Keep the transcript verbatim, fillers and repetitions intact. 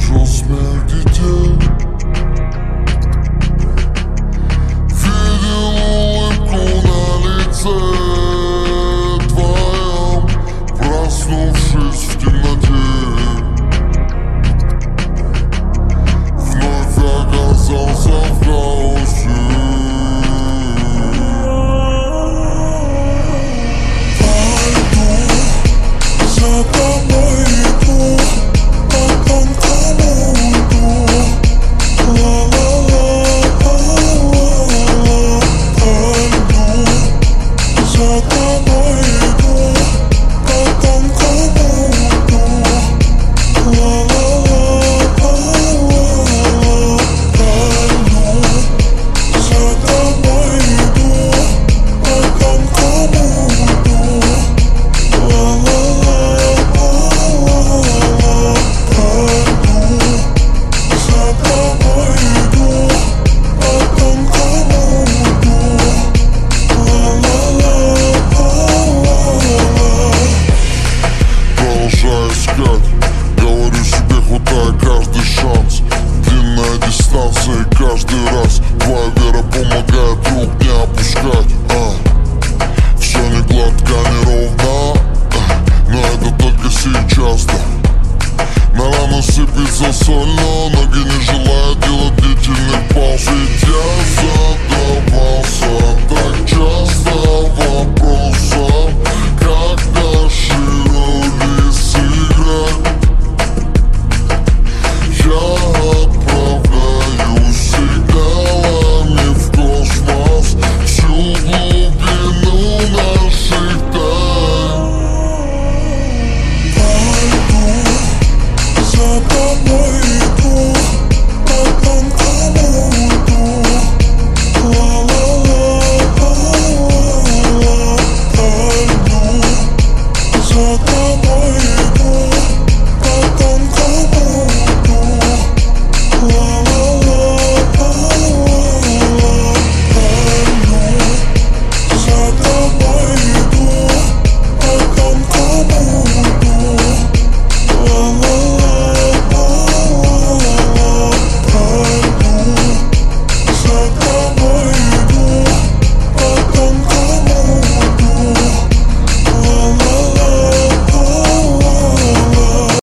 слышу смех детей. Видел улыбку на лице твоем, проснувшись в темноте. Вновь оказался в хаосе. Говорю себе, хватай каждый шанс. Длинная дистанция и каждый раз твоя вера помогает рук не опускать. а. Все не гладко, не ровно, а. Но это только сейчас, да. На рану сыпется соль, но ноги не желают делать длительных пауз. Ведь я задавался